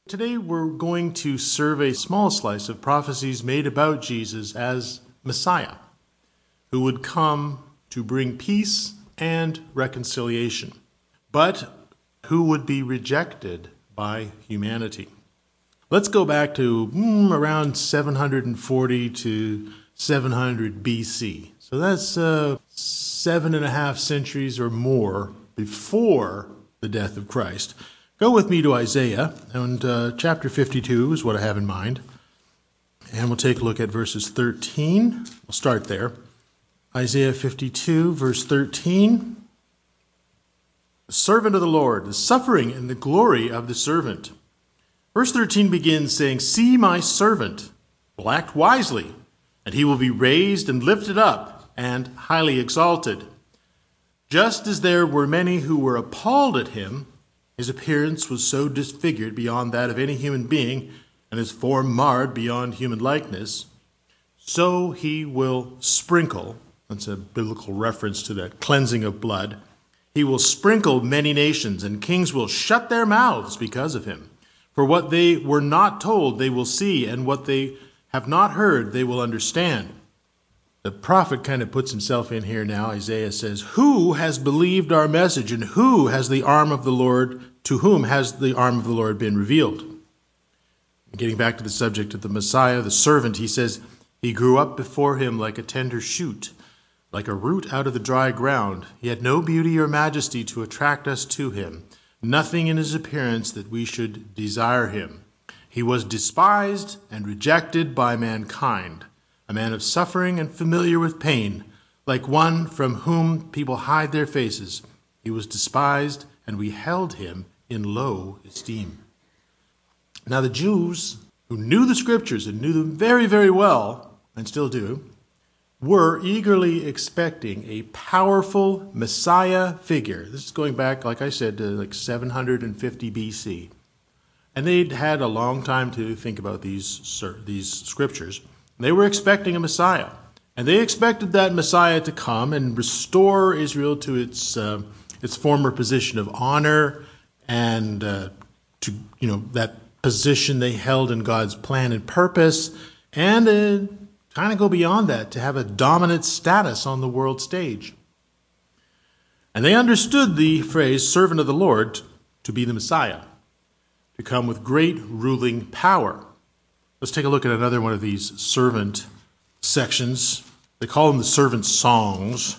Today we're going to survey a small slice of prophecies made about Jesus as Messiah, who would come to bring peace and reconciliation, but who would be rejected by humanity. Let's go back to around 740 to 700 BC. So that's 7.5 centuries or more before the death of Christ. Go with me to Isaiah, and chapter 52 is what I have in mind. And we'll take a look at verses 13. We'll start there. Isaiah 52, verse 13. The servant of the Lord, the suffering and the glory of the servant. Verse 13 begins saying, "See my servant will act wisely, and he will be raised and lifted up and highly exalted. Just as there were many who were appalled at him, his appearance was so disfigured beyond that of any human being, and his form marred beyond human likeness, so he will sprinkle," that's a biblical reference to that cleansing of blood, "he will sprinkle many nations, and kings will shut their mouths because of him. For what they were not told they will see, and what they have not heard they will understand." The prophet kind of puts himself in here now. Isaiah says, "Who has believed our message, and who has the arm of the Lord, to whom has the arm of the Lord been revealed?" Getting back to the subject of the Messiah, the servant, he says, "He grew up before him like a tender shoot, like a root out of the dry ground. He had no beauty or majesty to attract us to him, nothing in his appearance that we should desire him. He was despised and rejected by mankind, a man of suffering and familiar with pain, like one from whom people hide their faces. He was despised, and we held him in low esteem." Now the Jews, who knew the scriptures and knew them very, very well, and still do, were eagerly expecting a powerful Messiah figure. This is going back, like I said, to like 750 BC. And they'd had a long time to think about these scriptures. They were expecting a Messiah. And they expected that Messiah to come and restore Israel to its former position of honor and to that position they held in God's plan and purpose, and kind of go beyond that to have a dominant status on the world stage. And they understood the phrase "servant of the Lord" to be the Messiah, to come with great ruling power. Let's take a look at another one of these servant sections. They call them the servant songs.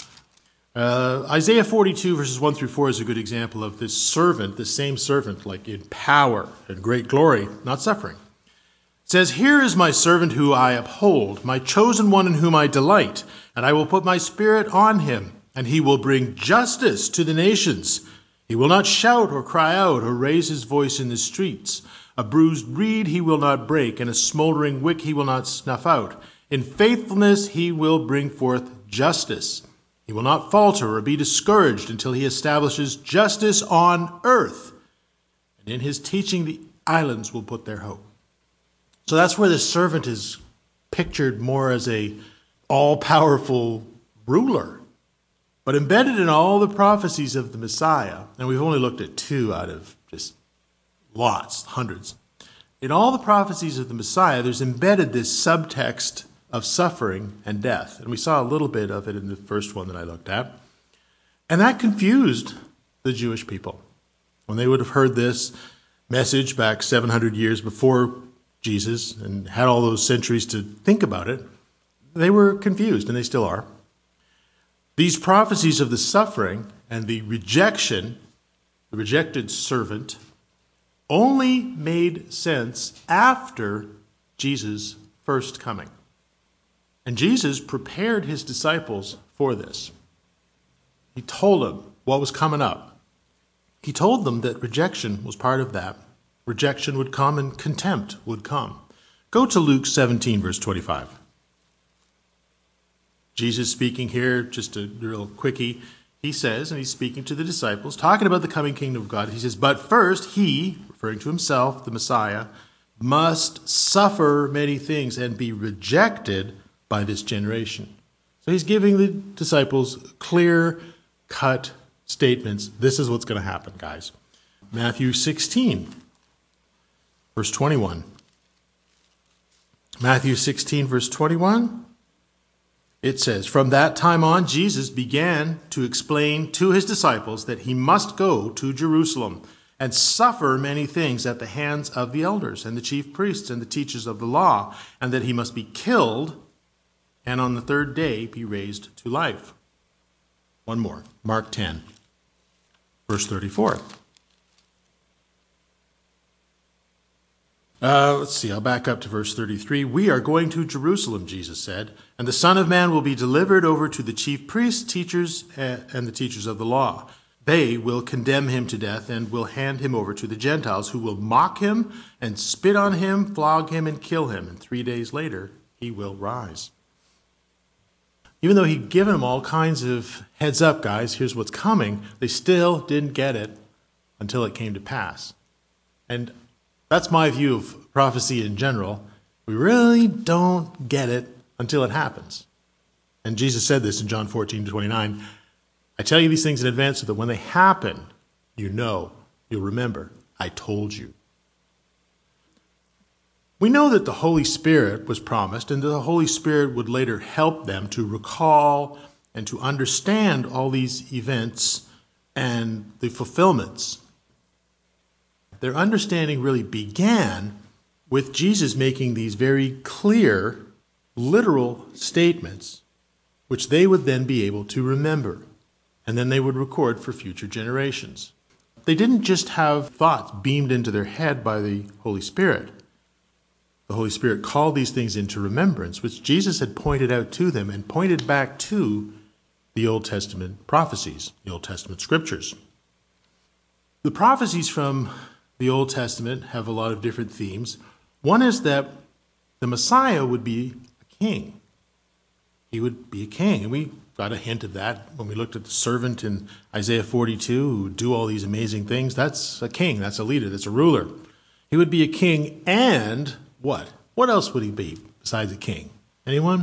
Isaiah 42 verses 1 through 4 is a good example of this servant, the same servant, like in power and great glory, not suffering. It says, "Here is my servant who I uphold, my chosen one in whom I delight, and I will put my spirit on him, and he will bring justice to the nations. He will not shout or cry out or raise his voice in the streets. A bruised reed he will not break, and a smoldering wick he will not snuff out. In faithfulness he will bring forth justice. He will not falter or be discouraged until he establishes justice on earth. And in his teaching the islands will put their hope." So that's where the servant is pictured more as a all-powerful ruler. But embedded in all the prophecies of the Messiah, and we've only looked at 2 out of just lots, hundreds. In all the prophecies of the Messiah, there's embedded this subtext of suffering and death. And we saw a little bit of it in the first one that I looked at. And that confused the Jewish people. When they would have heard this message back 700 years before Jesus and had all those centuries to think about it, they were confused, and they still are. These prophecies of the suffering and the rejection, the rejected servant, only made sense after Jesus' first coming. And Jesus prepared his disciples for this. He told them what was coming up. He told them that rejection was part of that. Rejection would come and contempt would come. Go to Luke 17, verse 25. Jesus speaking here, just a real quickie. He says, and he's speaking to the disciples, talking about the coming kingdom of God. He says, "But first he," referring to himself, the Messiah, "must suffer many things and be rejected by this generation." So he's giving the disciples clear-cut statements. This is what's going to happen, guys. Matthew 16. verse 21. Matthew 16, verse 21. It says, "From that time on, Jesus began to explain to his disciples that he must go to Jerusalem and suffer many things at the hands of the elders and the chief priests and the teachers of the law, and that he must be killed and on the third day be raised to life." One more, Mark 10, verse 34. Let's see, I'll back up to verse 33. "We are going to Jerusalem," Jesus said, "and the Son of Man will be delivered over to the chief priests, teachers, and the teachers of the law. They will condemn him to death and will hand him over to the Gentiles, who will mock him and spit on him, flog him, and kill him. And 3 days later, he will rise." Even though he'd given them all kinds of heads up, guys, here's what's coming, they still didn't get it until it came to pass. And that's my view of prophecy in general. We really don't get it until it happens. And Jesus said this in John 14:29. "I tell you these things in advance so that when they happen, you'll remember. I told you." We know that the Holy Spirit was promised, and that the Holy Spirit would later help them to recall and to understand all these events and the fulfillments. Their understanding really began with Jesus making these very clear, literal statements, which they would then be able to remember, and then they would record for future generations. They didn't just have thoughts beamed into their head by the Holy Spirit. The Holy Spirit called these things into remembrance, which Jesus had pointed out to them and pointed back to the Old Testament prophecies, the Old Testament scriptures. The prophecies from the Old Testament have a lot of different themes. One is that the Messiah would be a king. He would be a king, and we got a hint of that when we looked at the servant in Isaiah 42 who would do all these amazing things. That's a king, that's a leader, that's a ruler. He would be a king, and what? What else would he be besides a king? Anyone?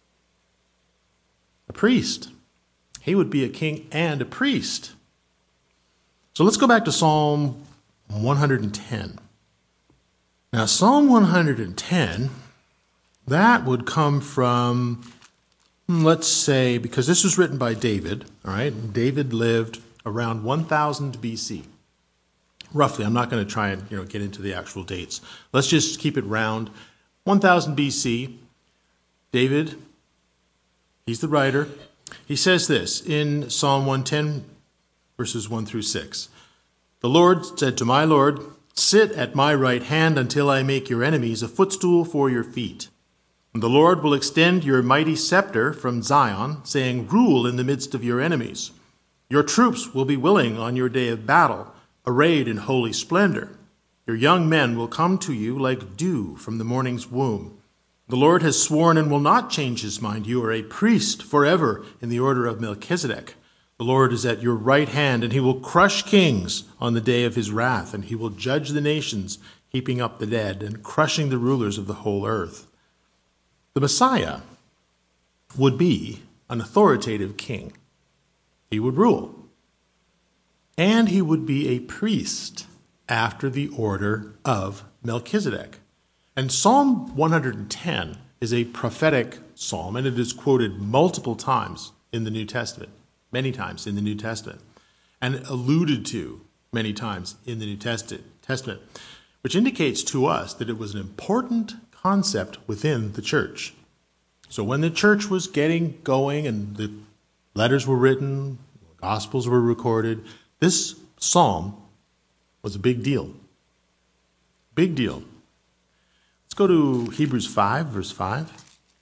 A priest. He would be a king and a priest. So let's go back to Psalm 110. Now, Psalm 110, that would come from, let's say, because this was written by David, all right? David lived around 1000 BC. Roughly, I'm not going to try and get into the actual dates. Let's just keep it round. 1000 BC, David, he's the writer. He says this in Psalm 110, verses 1 through 6. "The Lord said to my Lord, 'Sit at my right hand until I make your enemies a footstool for your feet.' And the Lord will extend your mighty scepter from Zion, saying, 'Rule in the midst of your enemies.' Your troops will be willing on your day of battle, arrayed in holy splendor. Your young men will come to you like dew from the morning's womb. The Lord has sworn and will not change his mind. You are a priest forever in the order of Melchizedek. The Lord is at your right hand, and he will crush kings on the day of his wrath, and he will judge the nations, heaping up the dead and crushing the rulers of the whole earth." The Messiah would be an authoritative king. He would rule. And he would be a priest after the order of Melchizedek. And Psalm 110 is a prophetic psalm, and it is quoted multiple times in the New Testament, many times in the New Testament, and alluded to many times in the New Testament, which indicates to us that it was an important concept within the church. So when the church was getting going and the letters were written, Gospels were recorded, this psalm was a big deal. Big deal. Let's go to Hebrews 5, verse 5.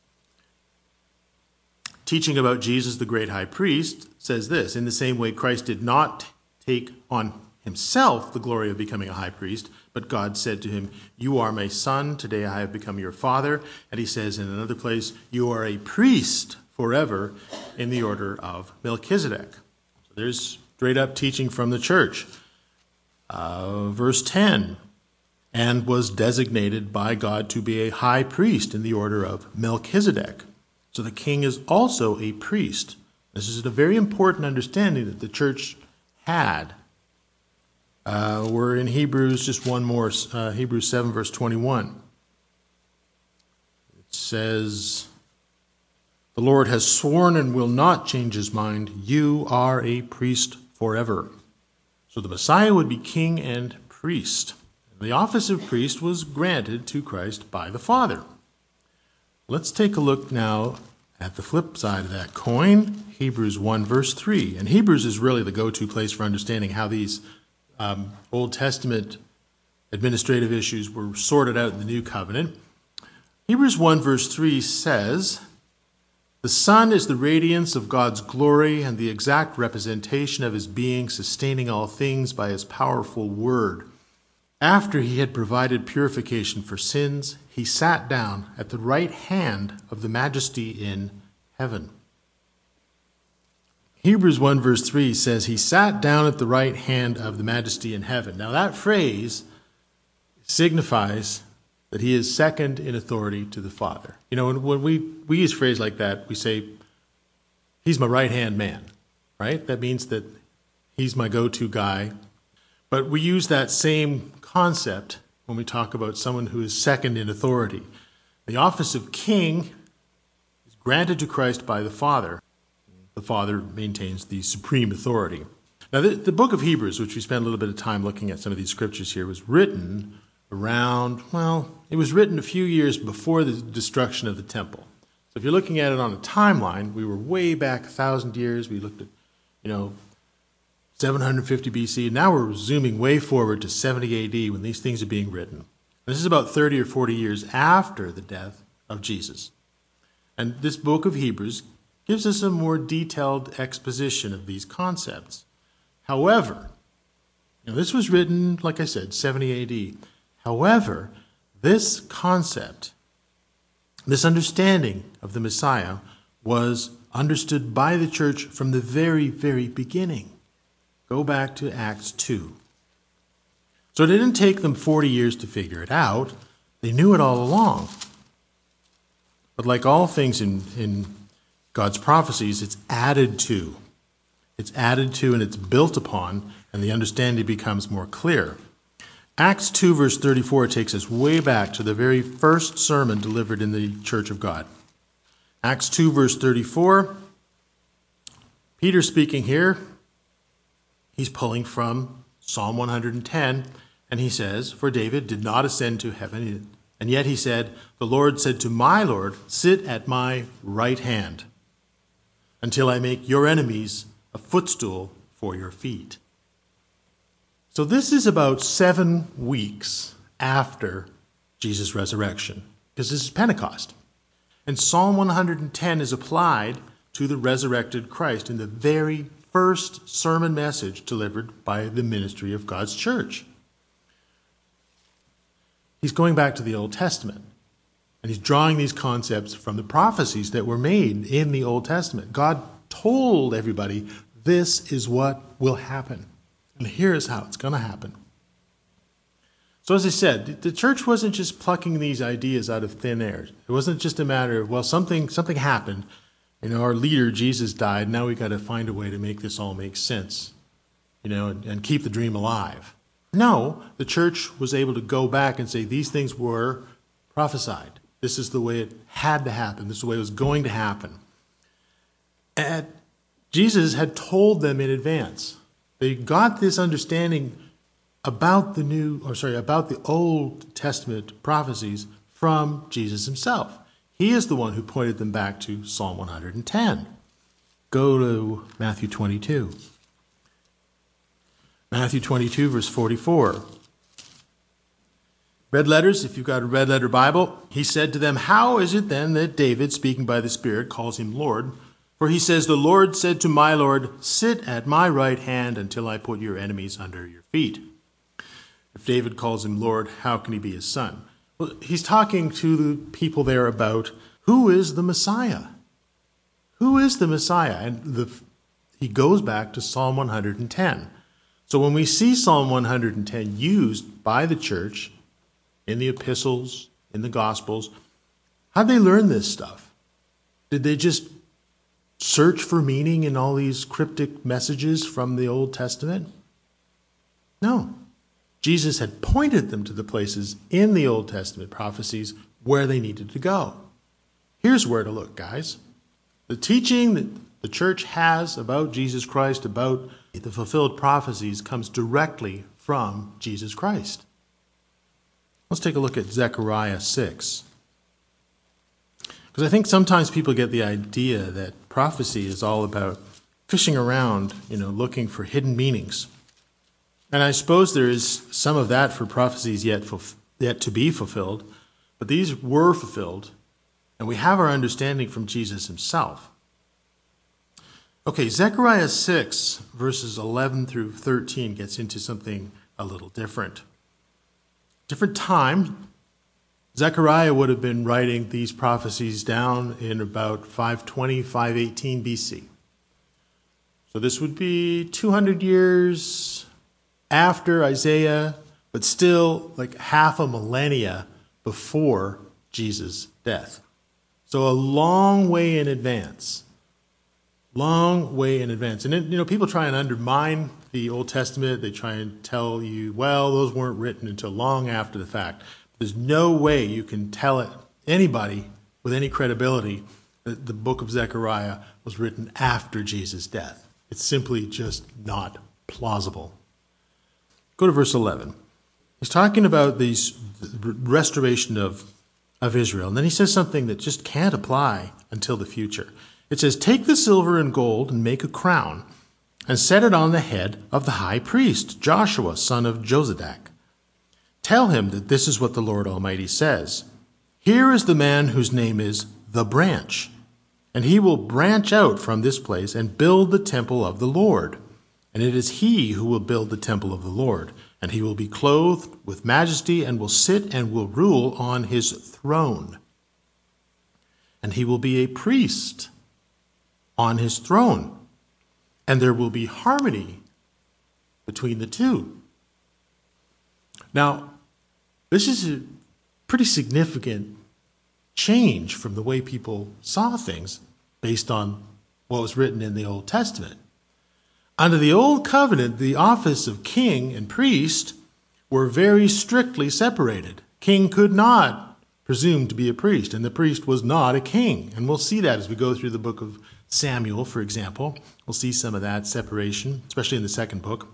Teaching about Jesus, the great high priest, says this: "In the same way, Christ did not take on himself the glory of becoming a high priest, but God said to him, 'You are my son, today I have become your father.' And he says in another place, 'You are a priest forever in the order of Melchizedek.'" So there's straight up teaching from the church. Verse 10, "And was designated by God to be a high priest in the order of Melchizedek." So the king is also a priest. This is a very important understanding that the church had. We're in Hebrews, just one more, Hebrews 7, verse 21. It says, "The Lord has sworn and will not change his mind. You are a priest forever." So the Messiah would be king and priest. The office of priest was granted to Christ by the Father. Let's take a look now at the flip side of that coin, Hebrews 1, verse 3. And Hebrews is really the go-to place for understanding how these Old Testament administrative issues were sorted out in the New Covenant. Hebrews 1, verse 3 says, "The Son is the radiance of God's glory and the exact representation of his being, sustaining all things by his powerful word. After he had provided purification for sins, he sat down at the right hand of the Majesty in heaven." Hebrews 1 verse 3 says he sat down at the right hand of the Majesty in heaven. Now that phrase signifies that he is second in authority to the Father. You know, when we use a phrase like that, we say, he's my right-hand man, right? That means that he's my go-to guy. But we use that same concept when we talk about someone who is second in authority. The office of king is granted to Christ by the Father. The Father maintains the supreme authority. Now, the book of Hebrews, which we spent a little bit of time looking at some of these scriptures here, was written around, it was written a few years before the destruction of the temple. So if you're looking at it on a timeline, we were way back 1,000 years. We looked at, 750 BC. Now we're zooming way forward to 70 AD when these things are being written. And this is about 30 or 40 years after the death of Jesus. And this book of Hebrews gives us a more detailed exposition of these concepts. However, this was written, like I said, 70 AD. However, this concept, this understanding of the Messiah was understood by the church from the very, very beginning. Go back to Acts 2. So it didn't take them 40 years to figure it out. They knew it all along. But like all things in God's prophecies, it's added to. It's added to and it's built upon, and the understanding becomes more clear. Acts 2, verse 34 takes us way back to the very first sermon delivered in the Church of God. Acts 2, verse 34, Peter speaking here. He's pulling from Psalm 110, and he says, "For David did not ascend to heaven, and yet he said, 'The Lord said to my Lord, sit at my right hand, until I make your enemies a footstool for your feet.'" So this is about 7 weeks after Jesus' resurrection, because this is Pentecost. And Psalm 110 is applied to the resurrected Christ in the very first sermon message delivered by the ministry of God's church. He's going back to the Old Testament, and he's drawing these concepts from the prophecies that were made in the Old Testament. God told everybody, this is what will happen, and here's how it's going to happen. So as I said, the church wasn't just plucking these ideas out of thin air. It wasn't just a matter of, something happened. Our leader, Jesus, died. Now we got to find a way to make this all make sense, and keep the dream alive. No, the church was able to go back and say these things were prophesied. This is the way it had to happen. This is the way it was going to happen. And Jesus had told them in advance. They got this understanding about the Old Testament prophecies from Jesus himself. He is the one who pointed them back to Psalm 110. Go to Matthew 22. Matthew 22, verse 44. Red letters, if you've got a red letter Bible. He said to them, "How is it then that David, speaking by the Spirit, calls him Lord? For he says, 'The Lord said to my Lord, sit at my right hand until I put your enemies under your feet.' If David calls him Lord, how can he be his son?" Well, he's talking to the people there about who is the Messiah. Who is the Messiah? And he goes back to Psalm 110. So when we see Psalm 110 used by the church in the epistles, in the Gospels, how'd they learn this stuff? Did they just search for meaning in all these cryptic messages from the Old Testament? No. Jesus had pointed them to the places in the Old Testament prophecies where they needed to go. Here's where to look, guys. The teaching that the church has about Jesus Christ, about the fulfilled prophecies, comes directly from Jesus Christ. Let's take a look at Zechariah 6. Because I think sometimes people get the idea that prophecy is all about fishing around, looking for hidden meanings. And I suppose there is some of that for prophecies yet to be fulfilled, but these were fulfilled, and we have our understanding from Jesus himself. Okay, Zechariah 6, verses 11 through 13 gets into something a little different. Different time. Zechariah would have been writing these prophecies down in about 520, 518 BC. So this would be 200 years after Isaiah, but still like half a millennia before Jesus' death. So a long way in advance. Long way in advance. And people try and undermine the Old Testament. They try and tell you, well, those weren't written until long after the fact. There's no way you can tell anybody with any credibility that the book of Zechariah was written after Jesus' death. It's simply just not plausible. Go to verse 11. He's talking about the restoration of Israel. And then he says something that just can't apply until the future. It says, "Take the silver and gold and make a crown and set it on the head of the high priest, Joshua, son of Jozadak. Tell him that this is what the Lord Almighty says. Here is the man whose name is the branch, and he will branch out from this place and build the temple of the Lord. And it is he who will build the temple of the Lord, and he will be clothed with majesty and will sit and will rule on his throne. And he will be a priest on his throne, and there will be harmony between the two." Now, this is a pretty significant change from the way people saw things based on what was written in the Old Testament. Under the Old Covenant, the office of king and priest were very strictly separated. King could not presume to be a priest, and the priest was not a king. And we'll see that as we go through the book of Samuel, for example. We'll see some of that separation, especially in the second book.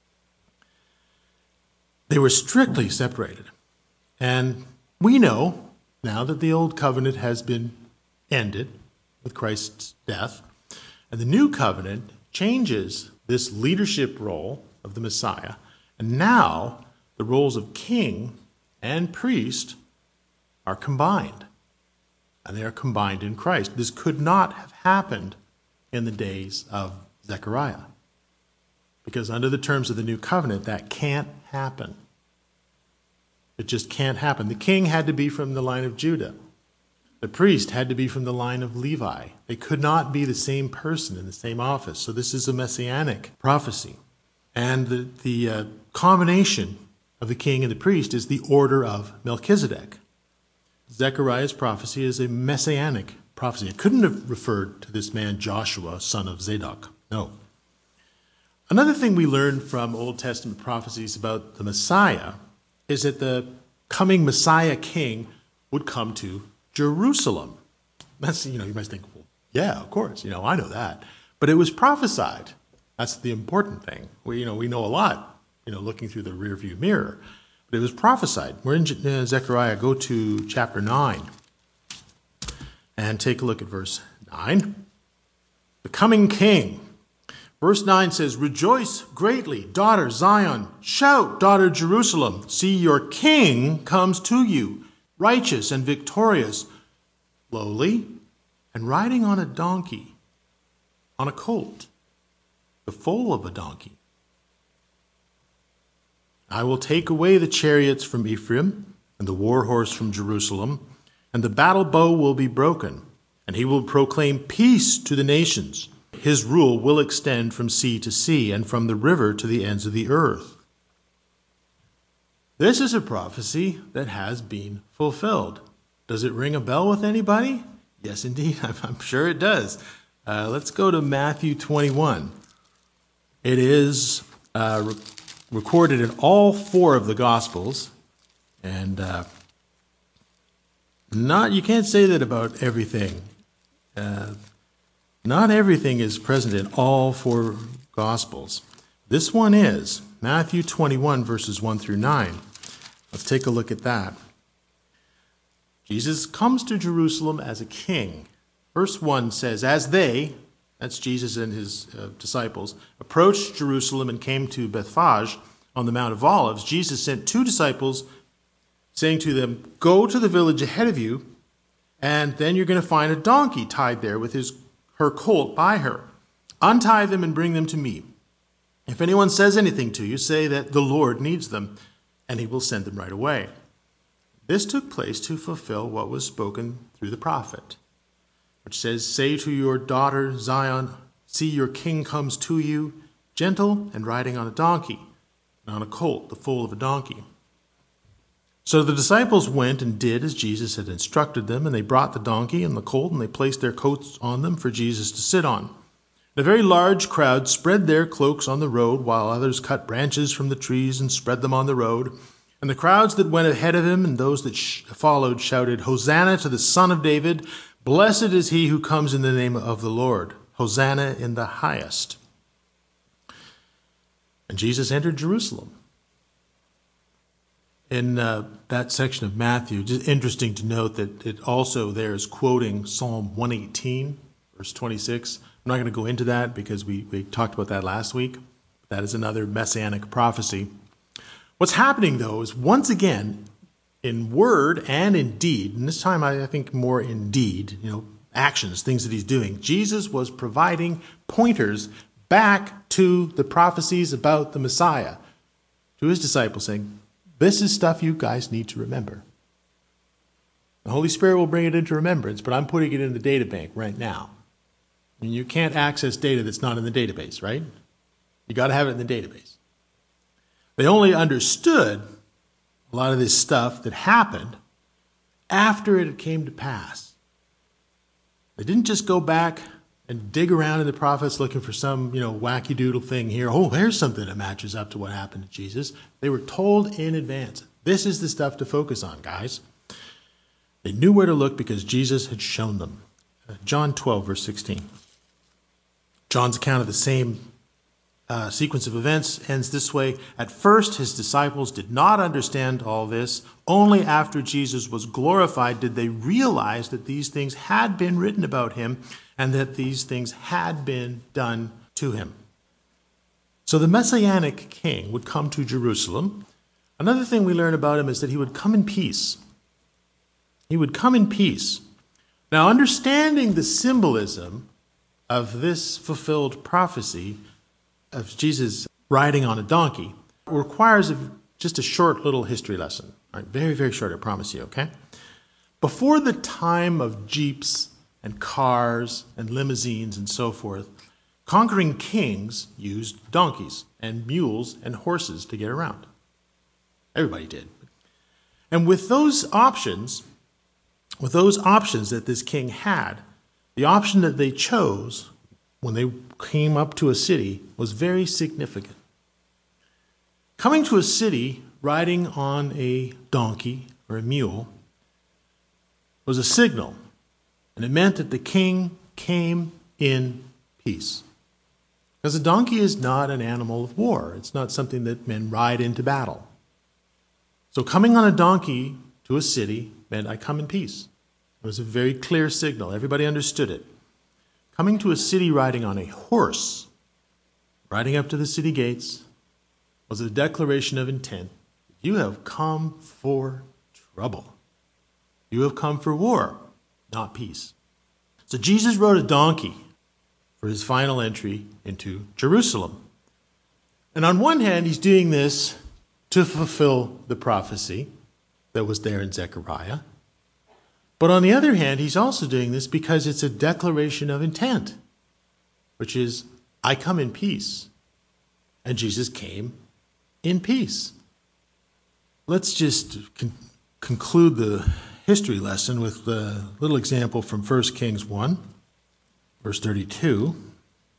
They were strictly separated. And we know now that the Old Covenant has been ended with Christ's death, and the New Covenant changes this leadership role of the Messiah, and now the roles of king and priest are combined, and they are combined in Christ. This could not have happened in the days of Zechariah, because under the terms of the New Covenant, that can't happen. It just can't happen. The king had to be from the line of Judah. The priest had to be from the line of Levi. They could not be the same person in the same office. So this is a messianic prophecy. And the combination of the king and the priest is the order of Melchizedek. Zechariah's prophecy is a messianic prophecy. It couldn't have referred to this man Joshua, son of Zadok. No. Another thing we learn from Old Testament prophecies about the Messiah is that the coming Messiah king would come to Jerusalem. That's, you might think, well, yeah, of course, I know that. But it was prophesied. That's the important thing. We know a lot, looking through the rearview mirror. But it was prophesied. We're in Zechariah. Go to chapter 9 and take a look at verse 9. The coming king. Verse 9 says, "Rejoice greatly, daughter Zion. Shout, daughter Jerusalem. See, your king comes to you, righteous and victorious, lowly, and riding on a donkey, on a colt, the foal of a donkey. I will take away the chariots from Ephraim and the war horse from Jerusalem, and the battle bow will be broken, and he will proclaim peace to the nations. His rule will extend from sea to sea and from the river to the ends of the earth." This is a prophecy that has been fulfilled. Does it ring a bell with anybody? Yes, indeed. I'm sure it does. Let's go to Matthew 21. It is recorded in all four of the Gospels, and you can't say that about everything. Not everything is present in all four Gospels. This one is Matthew 21, verses 1 through 9. Let's take a look at that. Jesus comes to Jerusalem as a king. Verse 1 says, as they, that's Jesus and his disciples, approached Jerusalem and came to Bethphage on the Mount of Olives, Jesus sent two disciples, saying to them, go to the village ahead of you, and then you're going to find a donkey tied there with her colt by her. Untie them and bring them to me. If anyone says anything to you, say that the Lord needs them, and he will send them right away. This took place to fulfill what was spoken through the prophet, which says, say to your daughter Zion, see, your king comes to you, gentle and riding on a donkey, and on a colt, the foal of a donkey. So the disciples went and did as Jesus had instructed them, and they brought the donkey and the colt, and they placed their coats on them for Jesus to sit on. A very large crowd spread their cloaks on the road, while others cut branches from the trees and spread them on the road. And the crowds that went ahead of him and those that followed shouted, Hosanna to the Son of David! Blessed is he who comes in the name of the Lord. Hosanna in the highest. And Jesus entered Jerusalem. In that section of Matthew, just interesting to note that it also there is quoting Psalm 118, verse 26. I'm not going to go into that because we talked about that last week. That is another messianic prophecy. What's happening, though, is once again, in word and in deed, and this time I think more in deed, actions, things that he's doing, Jesus was providing pointers back to the prophecies about the Messiah, to his disciples, saying, this is stuff you guys need to remember. The Holy Spirit will bring it into remembrance, but I'm putting it in the data bank right now. And you can't access data that's not in the database, right? You got to have it in the database. They only understood a lot of this stuff that happened after it came to pass. They didn't just go back and dig around in the prophets looking for some, wacky doodle thing here. Oh, here's something that matches up to what happened to Jesus. They were told in advance, this is the stuff to focus on, guys. They knew where to look because Jesus had shown them. John 12, verse 16. John's account of the same sequence of events ends this way. At first, his disciples did not understand all this. Only after Jesus was glorified did they realize that these things had been written about him and that these things had been done to him. So the Messianic king would come to Jerusalem. Another thing we learn about him is that he would come in peace. He would come in peace. Now, understanding the symbolism of this fulfilled prophecy of Jesus riding on a donkey requires just a short little history lesson. All right, very, very short, I promise you, okay? Before the time of jeeps and cars and limousines and so forth, conquering kings used donkeys and mules and horses to get around. Everybody did. And with those options that this king had, the option that they chose when they came up to a city was very significant. Coming to a city riding on a donkey or a mule was a signal, and it meant that the king came in peace. Because a donkey is not an animal of war. It's not something that men ride into battle. So coming on a donkey to a city meant I come in peace. It was a very clear signal. Everybody understood it. Coming to a city riding on a horse, riding up to the city gates, was a declaration of intent. You have come for trouble. You have come for war, not peace. So Jesus rode a donkey for his final entry into Jerusalem. And on one hand, he's doing this to fulfill the prophecy that was there in Zechariah. But on the other hand, he's also doing this because it's a declaration of intent, which is, I come in peace. And Jesus came in peace. Let's just conclude the history lesson with a little example from 1 Kings 1, verse 32.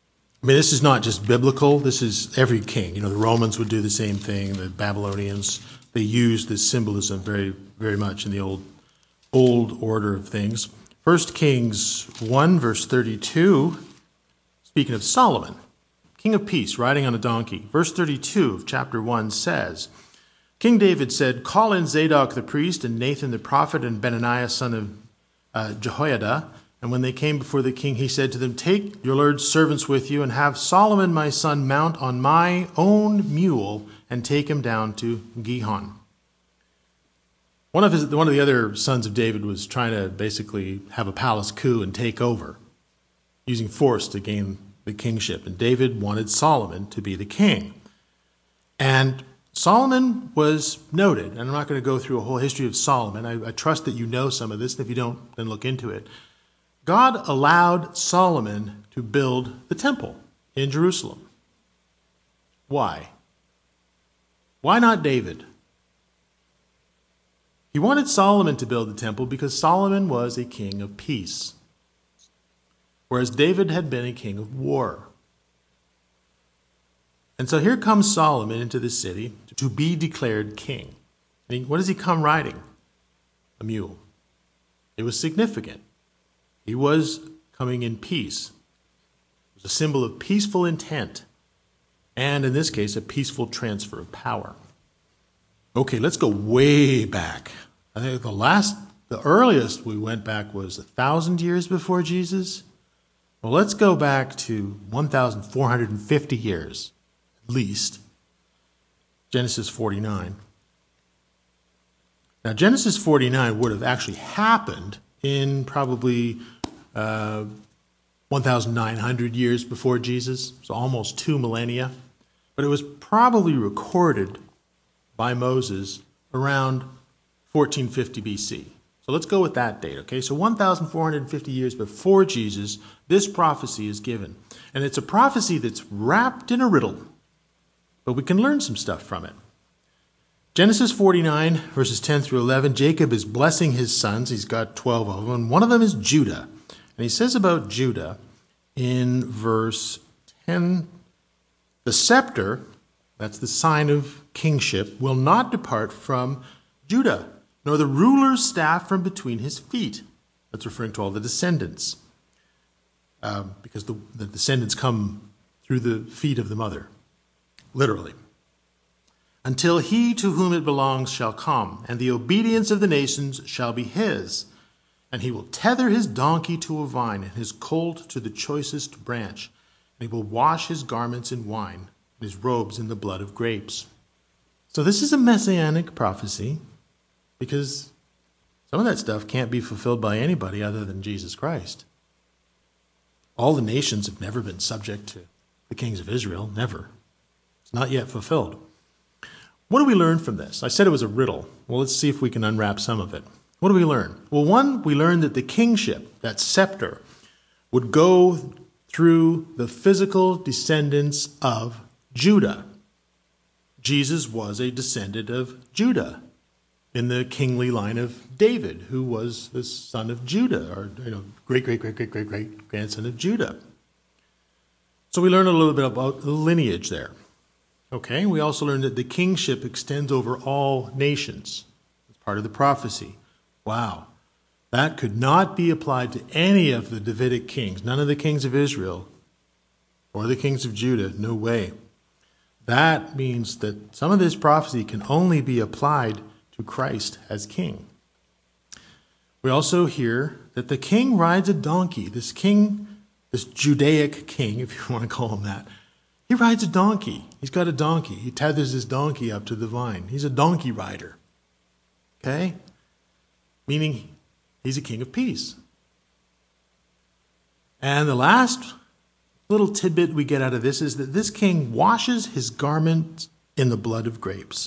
I mean, this is not just biblical. This is every king. The Romans would do the same thing. The Babylonians, they used this symbolism very, very much in the old order of things. 1 Kings 1, verse 32, speaking of Solomon, king of peace, riding on a donkey. Verse 32 of chapter 1 says, King David said, "Call in Zadok the priest and Nathan the prophet and Benaniah son of Jehoiada." And when they came before the king, he said to them, "Take your Lord's servants with you and have Solomon my son mount on my own mule and take him down to Gihon." One of the other sons of David was trying to basically have a palace coup and take over, using force to gain the kingship. And David wanted Solomon to be the king. And Solomon was noted, and I'm not going to go through a whole history of Solomon. I trust that you know some of this, and if you don't, then look into it. God allowed Solomon to build the temple in Jerusalem. Why? Why not David? He wanted Solomon to build the temple because Solomon was a king of peace, whereas David had been a king of war. And so here comes Solomon into the city to be declared king. And what does he come riding? A mule. It was significant. He was coming in peace. It was a symbol of peaceful intent, and in this case, a peaceful transfer of power. Okay, let's go way back. I think the earliest we went back was 1,000 years before Jesus. Well, let's go back to 1,450 years, at least. Genesis 49. Now, Genesis 49 would have actually happened in probably 1,900 years before Jesus, so almost 2 millennia. But it was probably recorded by Moses around 1450 BC. So let's go with that date, okay? So 1,450 years before Jesus, this prophecy is given. And it's a prophecy that's wrapped in a riddle, but we can learn some stuff from it. Genesis 49, verses 10 through 11, Jacob is blessing his sons. He's got 12 of them, and one of them is Judah. And he says about Judah in verse 10, "The scepter," that's the sign of kingship, "will not depart from Judah, nor the ruler's staff from between his feet." That's referring to all the descendants, because the descendants come through the feet of the mother, literally. "Until he to whom it belongs shall come, and the obedience of the nations shall be his. And he will tether his donkey to a vine, and his colt to the choicest branch. And he will wash his garments in wine, and his robes in the blood of grapes." So this is a messianic prophecy, because some of that stuff can't be fulfilled by anybody other than Jesus Christ. All the nations have never been subject to the kings of Israel, never. It's not yet fulfilled. What do we learn from this? I said it was a riddle. Well, let's see if we can unwrap some of it. What do we learn? Well, one, we learn that the kingship, that scepter, would go through the physical descendants of Judah. Jesus was a descendant of Judah in the kingly line of David, who was the son of Judah, or great-grandson of Judah. So we learn a little bit about the lineage there. Okay, we also learned that the kingship extends over all nations. It's part of the prophecy. Wow, that could not be applied to any of the Davidic kings, none of the kings of Israel or the kings of Judah, no way. That means that some of this prophecy can only be applied to Christ as king. We also hear that the king rides a donkey. This king, this Judaic king, if you want to call him that, he rides a donkey. He's got a donkey. He tethers his donkey up to the vine. He's a donkey rider. Okay? Meaning he's a king of peace. And the last little tidbit we get out of this is that this king washes his garment in the blood of grapes.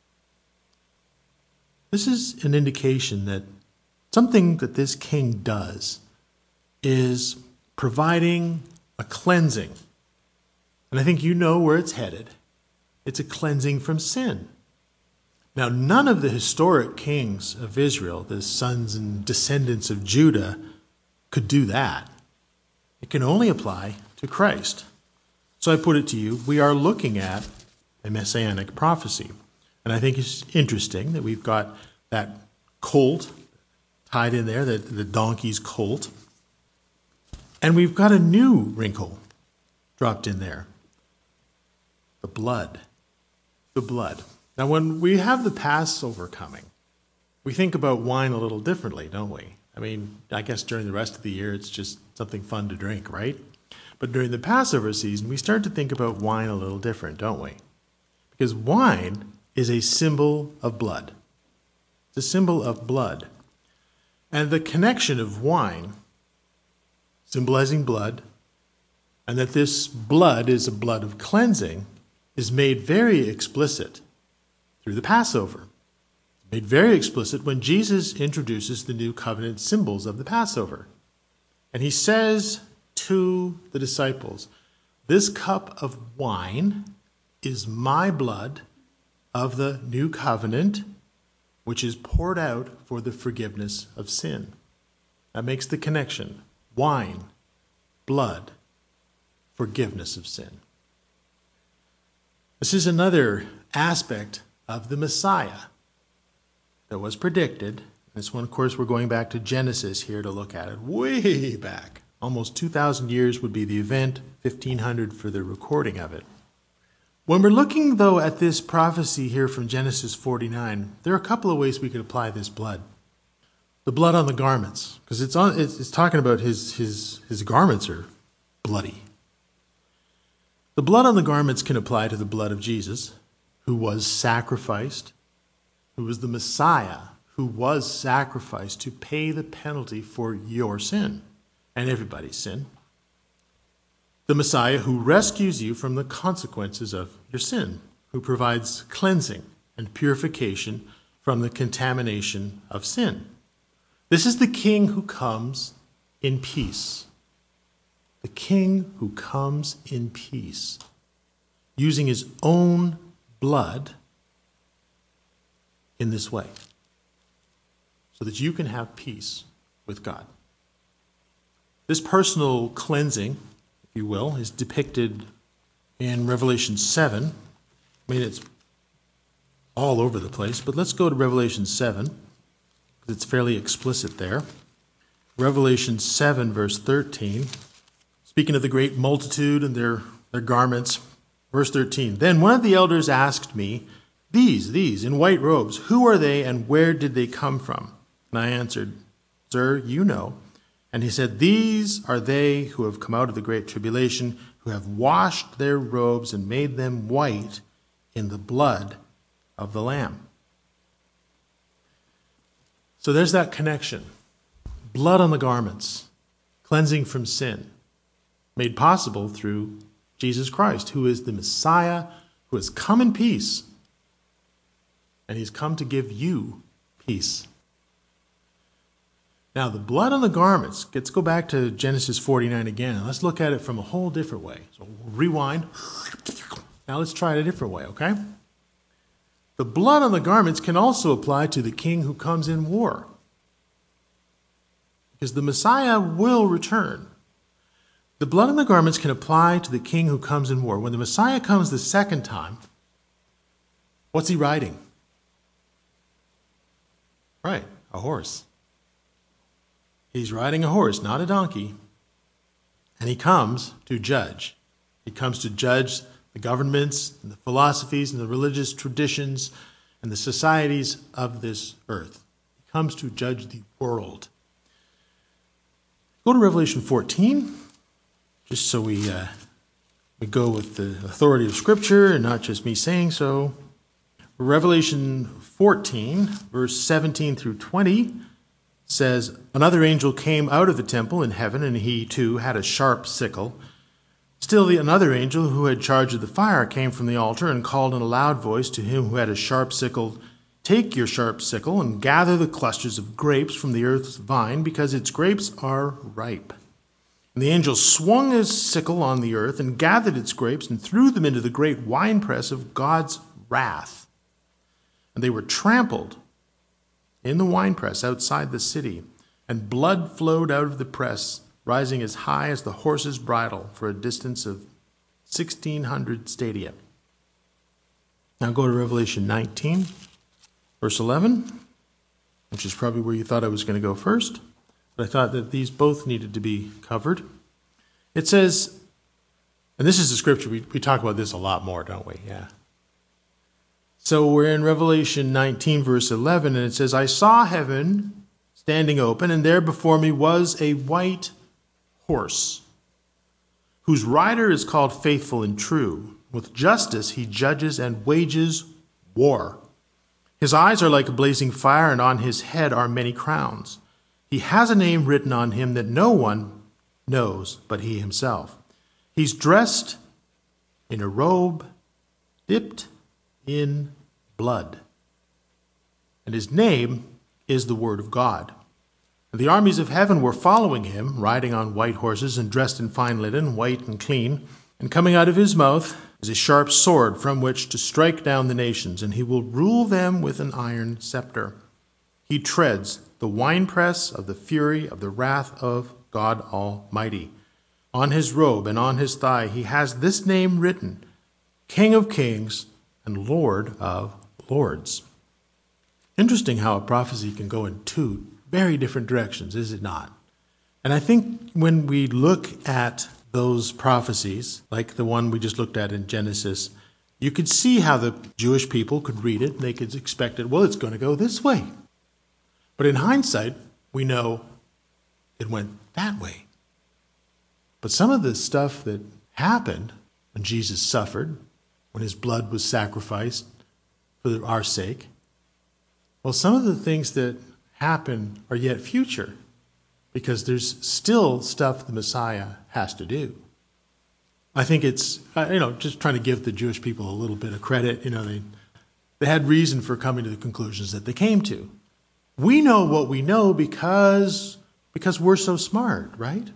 This is an indication that something that this king does is providing a cleansing. And I think you know where it's headed. It's a cleansing from sin. Now, none of the historic kings of Israel, the sons and descendants of Judah, could do that. It can only apply to Christ. So I put it to you, we are looking at a messianic prophecy. And I think it's interesting that we've got that colt tied in there, the donkey's colt. And we've got a new wrinkle dropped in there. The blood. The blood. Now, when we have the Passover coming, we think about wine a little differently, don't we? I mean, I guess during the rest of the year, it's just something fun to drink, right? But during the Passover season, we start to think about wine a little different, don't we? Because wine is a symbol of blood. It's a symbol of blood. And the connection of wine, symbolizing blood, and that this blood is a blood of cleansing, is made very explicit through the Passover. It's made very explicit when Jesus introduces the new covenant symbols of the Passover. And he says to the disciples, "This cup of wine is my blood of the new covenant, which is poured out for the forgiveness of sin." That makes the connection. Wine, blood, forgiveness of sin. This is another aspect of the Messiah that was predicted. This one, of course, we're going back to Genesis here to look at it. Way back. Almost 2,000 years would be the event, 1,500 for the recording of it. When we're looking, though, at this prophecy here from Genesis 49, there are a couple of ways we could apply this blood. The blood on the garments, because it's talking about his garments are bloody. The blood on the garments can apply to the blood of Jesus, who was sacrificed, who was the Messiah, who was sacrificed to pay the penalty for your sin and everybody's sin. The Messiah who rescues you from the consequences of your sin, who provides cleansing and purification from the contamination of sin. This is the King who comes in peace. The King who comes in peace, using his own blood in this way, so that you can have peace with God. This personal cleansing, if you will, is depicted in Revelation 7. I mean, it's all over the place, but let's go to Revelation 7, because it's fairly explicit there. Revelation 7, verse 13. Speaking of the great multitude and their garments, verse 13. "Then one of the elders asked me, these in white robes, who are they and where did they come from? And I answered, Sir, you know. And he said, These are they who have come out of the great tribulation, who have washed their robes and made them white in the blood of the Lamb." So there's that connection. Blood on the garments, cleansing from sin, made possible through Jesus Christ, who is the Messiah, who has come in peace. And he's come to give you peace. Now, the blood on the garments, let's go back to Genesis 49 again, and let's look at it from a whole different way. So rewind. Now let's try it a different way, okay? The blood on the garments can also apply to the king who comes in war, because the Messiah will return. The blood on the garments can apply to the king who comes in war. When the Messiah comes the second time, what's he riding? Right, a horse. He's riding a horse, not a donkey. And he comes to judge. He comes to judge the governments and the philosophies and the religious traditions and the societies of this earth. He comes to judge the world. Go to Revelation 14, just so we go with the authority of Scripture and not just me saying so. Revelation 14, verse 17 through 20 says, "Another angel came out of the temple in heaven, and he too had a sharp sickle. Still another angel who had charge of the fire came from the altar and called in a loud voice to him who had a sharp sickle, 'Take your sharp sickle and gather the clusters of grapes from the earth's vine, because its grapes are ripe.' And the angel swung his sickle on the earth and gathered its grapes and threw them into the great winepress of God's wrath. And they were trampled in the winepress outside the city, and blood flowed out of the press, rising as high as the horse's bridle for a distance of 1,600 stadia. Now go to Revelation 19, verse 11, which is probably where you thought I was going to go first, but I thought that these both needed to be covered. It says, and this is the scripture, we talk about this a lot more, don't we? Yeah. So we're in Revelation 19, verse 11, and it says, I saw heaven standing open, and there before me was a white horse, whose rider is called Faithful and True. With justice he judges and wages war. His eyes are like a blazing fire, and on his head are many crowns. He has a name written on him that no one knows but he himself. He's dressed in a robe dipped in blood, and his name is the Word of God. And the armies of heaven were following him, riding on white horses and dressed in fine linen, white and clean. And coming out of his mouth is a sharp sword from which to strike down the nations, and he will rule them with an iron scepter. He treads the winepress of the fury of the wrath of God Almighty. On his robe and on his thigh he has this name written, King of Kings and Lord of Lords. Interesting how a prophecy can go in two very different directions, is it not? And I think when we look at those prophecies, like the one we just looked at in Genesis, you could see how the Jewish people could read it. They could expect it, well, it's going to go this way. But in hindsight, we know it went that way. But some of the stuff that happened when Jesus suffered, when his blood was sacrificed for our sake, well, some of the things that happen are yet future, because there's still stuff the Messiah has to do. I think it's, just trying to give the Jewish people a little bit of credit. They had reason for coming to the conclusions that they came to. We know what we know because we're so smart, right?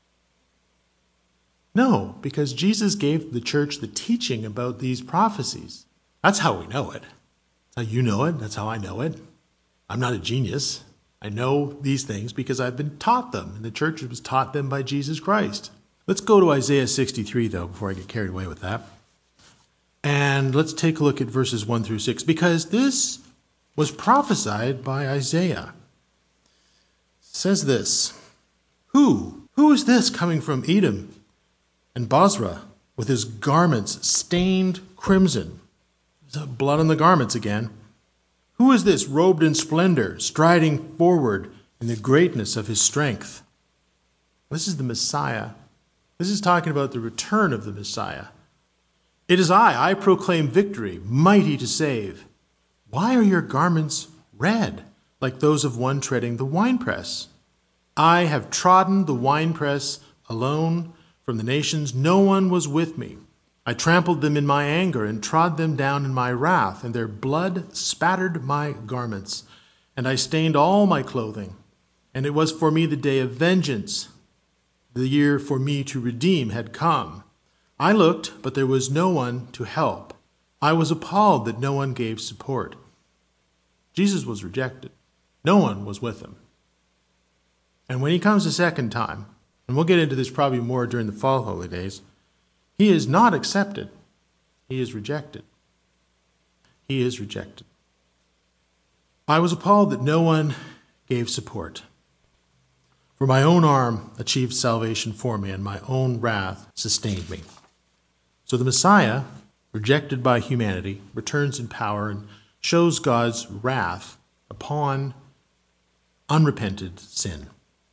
No, because Jesus gave the church the teaching about these prophecies. That's how we know it. That's how you know it. That's how I know it. I'm not a genius. I know these things because I've been taught them, and the church was taught them by Jesus Christ. Let's go to Isaiah 63, though, before I get carried away with that. And let's take a look at verses 1 through 6, because this was prophesied by Isaiah. It says this, Who is this coming from Edom and Bozrah with his garments stained crimson? There's blood on the garments again. Who is this robed in splendor, striding forward in the greatness of his strength? This is the Messiah. This is talking about the return of the Messiah. It is I proclaim victory, mighty to save. Why are your garments red, like those of one treading the winepress? I have trodden the winepress alone from the nations. No one was with me. I trampled them in my anger and trod them down in my wrath, and their blood spattered my garments, and I stained all my clothing. And it was for me the day of vengeance. The year for me to redeem had come. I looked, but there was no one to help. I was appalled that no one gave support. Jesus was rejected. No one was with him. And when he comes a second time, and we'll get into this probably more during the fall holy days, he is not accepted. He is rejected. He is rejected. I was appalled that no one gave support. For my own arm achieved salvation for me, and my own wrath sustained me. So the Messiah, rejected by humanity, returns in power and shows God's wrath upon unrepented sin.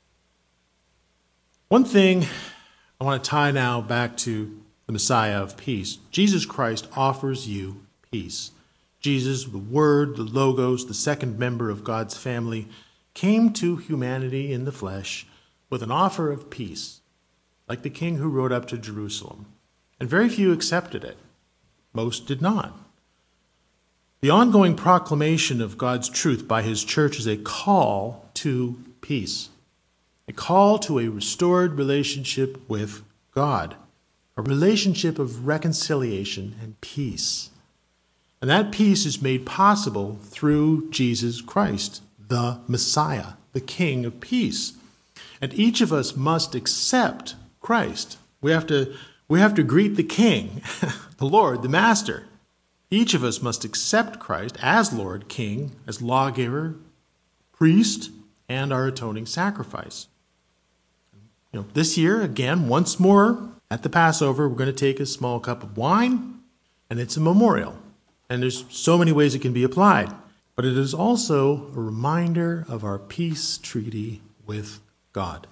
One thing I want to tie now back to the Messiah of peace. Jesus Christ offers you peace. Jesus, the Word, the Logos, the second member of God's family, came to humanity in the flesh with an offer of peace, like the king who rode up to Jerusalem. And very few accepted it. Most did not. The ongoing proclamation of God's truth by his church is a call to peace, a call to a restored relationship with God, a relationship of reconciliation and peace. And that peace is made possible through Jesus Christ, the Messiah, the King of peace. And each of us must accept Christ. We have to We have to greet the King, the Lord, the Master. Each of us must accept Christ as Lord, King, as lawgiver, priest, and our atoning sacrifice. This year, again, once more, at the Passover, we're going to take a small cup of wine, and it's a memorial. And there's so many ways it can be applied. But it is also a reminder of our peace treaty with God.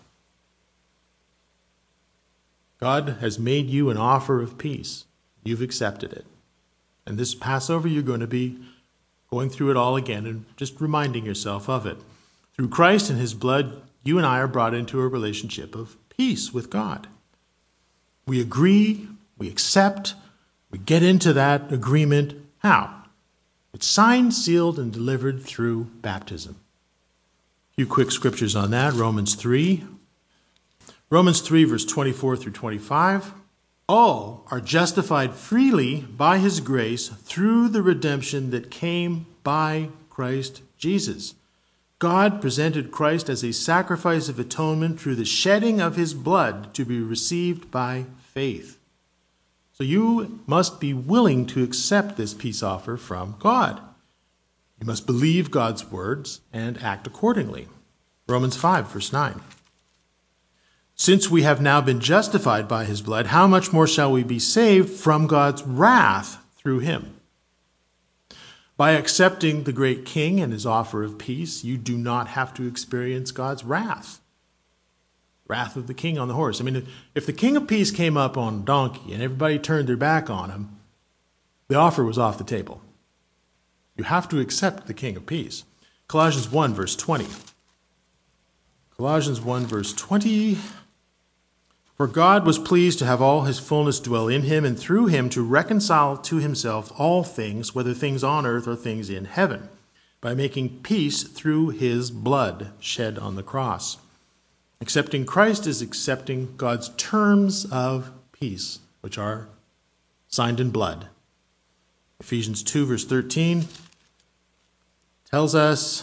God has made you an offer of peace. You've accepted it. And this Passover, you're going to be going through it all again and just reminding yourself of it. Through Christ and his blood, you and I are brought into a relationship of peace with God. We agree, we accept, we get into that agreement. How? It's signed, sealed, and delivered through baptism. A few quick scriptures on that. Romans 3. Romans 3, verse 24 through 25. All are justified freely by his grace through the redemption that came by Christ Jesus. God presented Christ as a sacrifice of atonement through the shedding of his blood to be received by faith. So you must be willing to accept this peace offer from God. You must believe God's words and act accordingly. Romans 5, verse 9. Since we have now been justified by his blood, how much more shall we be saved from God's wrath through him? By accepting the great King and his offer of peace, you do not have to experience God's wrath. Wrath of the king on the horse. I mean, if the King of Peace came up on a donkey and everybody turned their back on him, the offer was off the table. You have to accept the King of Peace. Colossians 1, verse 20. Colossians 1, verse 20. For God was pleased to have all his fullness dwell in him, and through him to reconcile to himself all things, whether things on earth or things in heaven, by making peace through his blood shed on the cross. Accepting Christ is accepting God's terms of peace, which are signed in blood. Ephesians 2, verse 13 tells us,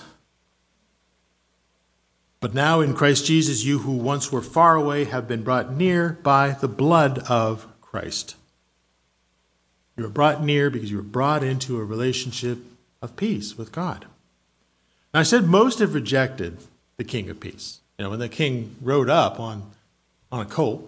but now in Christ Jesus, you who once were far away have been brought near by the blood of Christ. You were brought near because you were brought into a relationship of peace with God. Now, I said most have rejected the King of Peace. When the king rode up on a colt,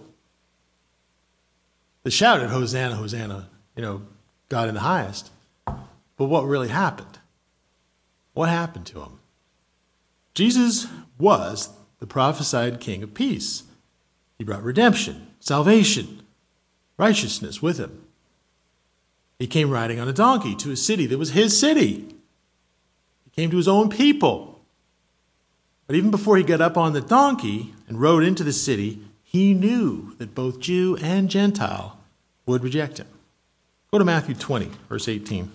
they shouted, Hosanna, Hosanna, God in the highest. But what really happened? What happened to him? Jesus was the prophesied King of Peace. He brought redemption, salvation, righteousness with him. He came riding on a donkey to a city that was his city. He came to his own people. But even before he got up on the donkey and rode into the city, he knew that both Jew and Gentile would reject him. Go to Matthew 20, verse 18.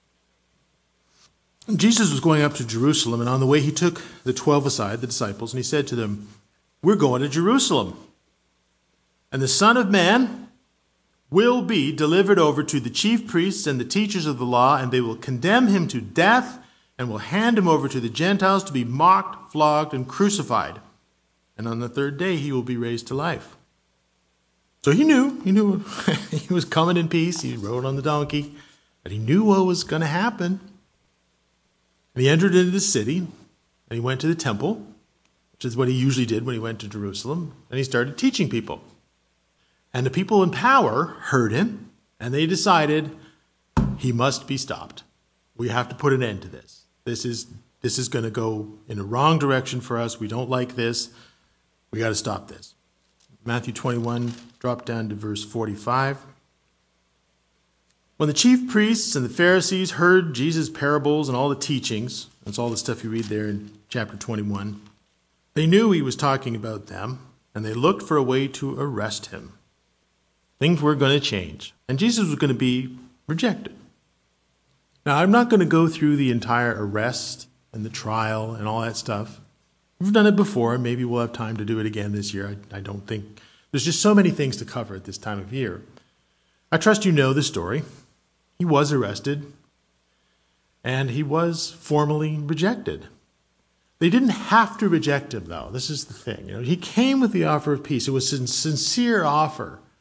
Jesus was going up to Jerusalem, and on the way he took the 12 aside, the disciples, and he said to them, we're going to Jerusalem, and the Son of Man will be delivered over to the chief priests and the teachers of the law, and they will condemn him to death and will hand him over to the Gentiles to be mocked, flogged, and crucified. And on the third day he will be raised to life. So he knew he was coming in peace. He rode on the donkey, but he knew what was going to happen. And he entered into the city, and he went to the temple, which is what he usually did when he went to Jerusalem, and he started teaching people. And the people in power heard him, and they decided he must be stopped. We have to put an end to this. This is going to go in the wrong direction for us. We don't like this. We got to stop this. Matthew 21, drop down to verse 45. When the chief priests and the Pharisees heard Jesus' parables and all the teachings, that's all the stuff you read there in chapter 21, they knew he was talking about them, and they looked for a way to arrest him. Things were going to change, and Jesus was going to be rejected. Now, I'm not going to go through the entire arrest and the trial and all that stuff. We've done it before, and maybe we'll have time to do it again this year. I don't think. There's just so many things to cover at this time of year. I trust you know the story. He was arrested, and he was formally rejected. They didn't have to reject him, though. This is the thing. He came with the offer of peace. It was a sincere offer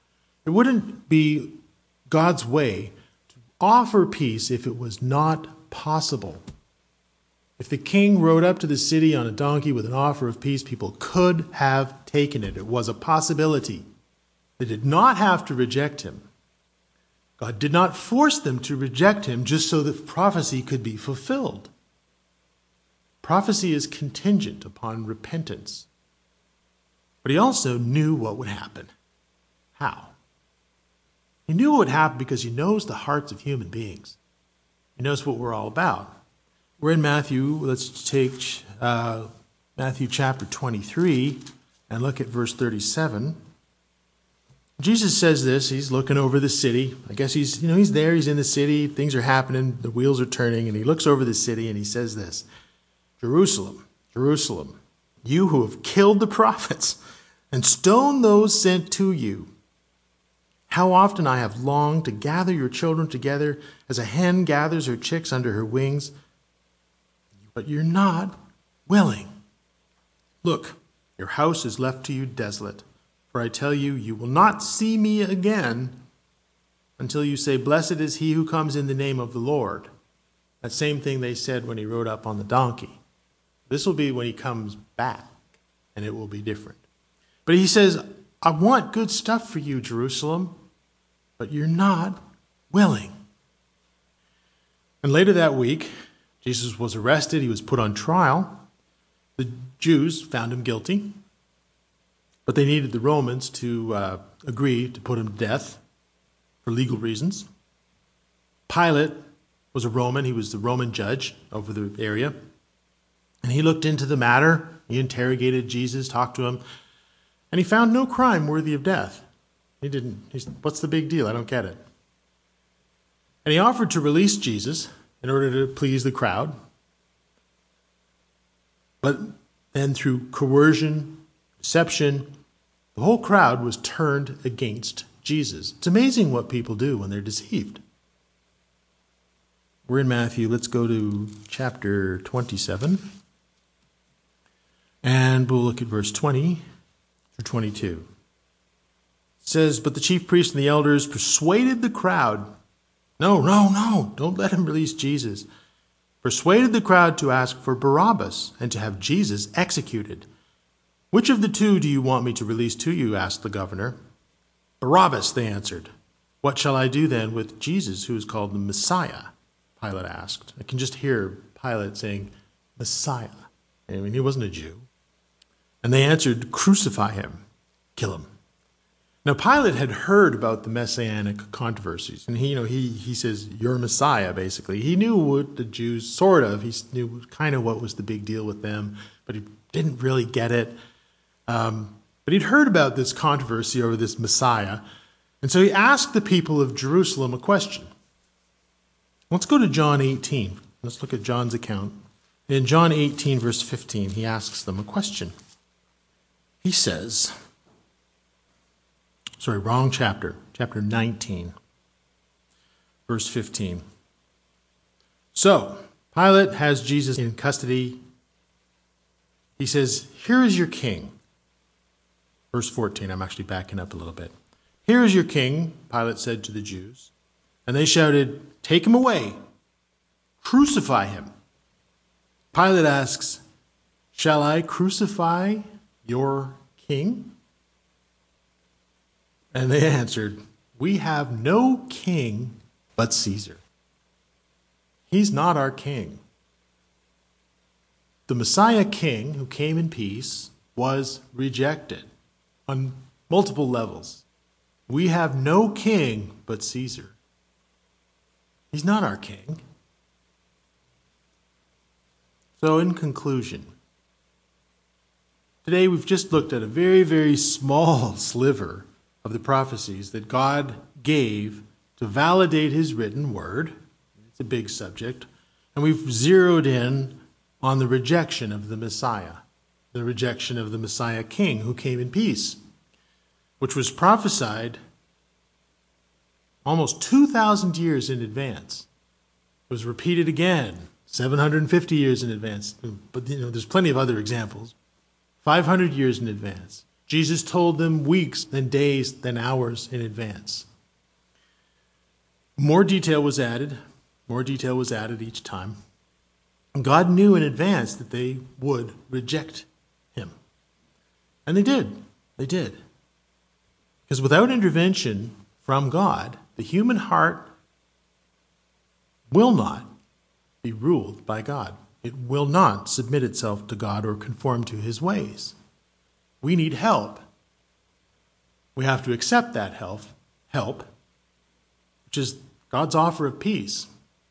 It wouldn't be God's way to offer peace if it was not possible. If the king rode up to the city on a donkey with an offer of peace, people could have taken it. It was a possibility. They did not have to reject him. God did not force them to reject him just so that prophecy could be fulfilled. Prophecy is contingent upon repentance. But he also knew what would happen. How? He knew what would happen because he knows the hearts of human beings. He knows what we're all about. We're in Matthew. Let's take Matthew chapter 23 and look at verse 37. Jesus says this. He's looking over the city. I guess he's there. He's in the city. Things are happening. The wheels are turning. And he looks over the city and he says this. Jerusalem, Jerusalem, you who have killed the prophets and stoned those sent to you. How often I have longed to gather your children together as a hen gathers her chicks under her wings, but you're not willing. Look, your house is left to you desolate, for I tell you, you will not see me again until you say, blessed is he who comes in the name of the Lord. That same thing they said when he rode up on the donkey. This will be when he comes back, and it will be different. But he says, I want good stuff for you, Jerusalem, but you're not willing. And later that week, Jesus was arrested. He was put on trial. The Jews found him guilty, but they needed the Romans to agree to put him to death for legal reasons. Pilate was a Roman. He was the Roman judge over the area. And he looked into the matter. He interrogated Jesus, talked to him, and he found no crime worthy of death. What's the big deal? I don't get it. And he offered to release Jesus in order to please the crowd. But then through coercion, deception, the whole crowd was turned against Jesus. It's amazing what people do when they're deceived. We're in Matthew. Let's go to chapter 27. And we'll look at verse 20 through 22. It says, but the chief priests and the elders persuaded the crowd. No, don't let him release Jesus. Persuaded the crowd to ask for Barabbas and to have Jesus executed. Which of the two do you want me to release to you? Asked the governor. Barabbas, they answered. What shall I do then with Jesus, who is called the Messiah? Pilate asked. I can just hear Pilate saying, Messiah. I mean, he wasn't a Jew. And they answered, crucify him, kill him. Now, Pilate had heard about the messianic controversies, and he says, you're Messiah, basically. He knew what the Jews, he knew kind of what was the big deal with them, but he didn't really get it. But he'd heard about this controversy over this Messiah, and so he asked the people of Jerusalem a question. Let's go to John 18. Let's look at John's account. In John 18, verse 15, he asks them a question. He says, wrong chapter, chapter 19, verse 15. So, Pilate has Jesus in custody. He says, here is your king. Verse 14, I'm actually backing up a little bit. Here is your king, Pilate said to the Jews. And they shouted, take him away, crucify him. Pilate asks, shall I crucify your king? And they answered, we have no king but Caesar. He's not our king. The Messiah king who came in peace was rejected on multiple levels. We have no king but Caesar. He's not our king. So in conclusion, today we've just looked at a very, very small sliver of the prophecies that God gave to validate his written word. It's a big subject. And we've zeroed in on the rejection of the Messiah, the rejection of the Messiah king who came in peace, which was prophesied almost 2,000 years in advance. It was repeated again 750 years in advance. But there's plenty of other examples. 500 years in advance. Jesus told them weeks, then days, then hours in advance. More detail was added each time. And God knew in advance that they would reject him. And they did. They did. Because without intervention from God, the human heart will not be ruled by God. It will not submit itself to God or conform to his ways. We need help. We have to accept that help, which is God's offer of peace.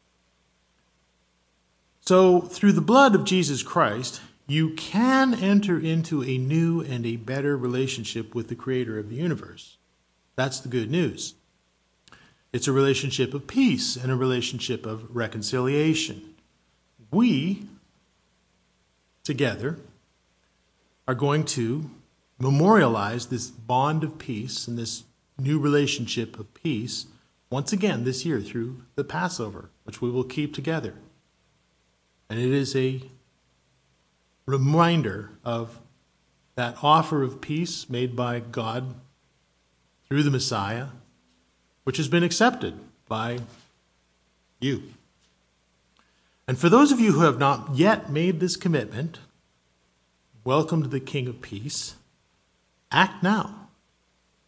So, through the blood of Jesus Christ, you can enter into a new and a better relationship with the Creator of the universe. That's the good news. It's a relationship of peace and a relationship of reconciliation. We, together, are going to memorialize this bond of peace and this new relationship of peace once again this year through the Passover, which we will keep together. And it is a reminder of that offer of peace made by God through the Messiah, which has been accepted by you. And for those of you who have not yet made this commitment, welcome to the King of Peace. Act now.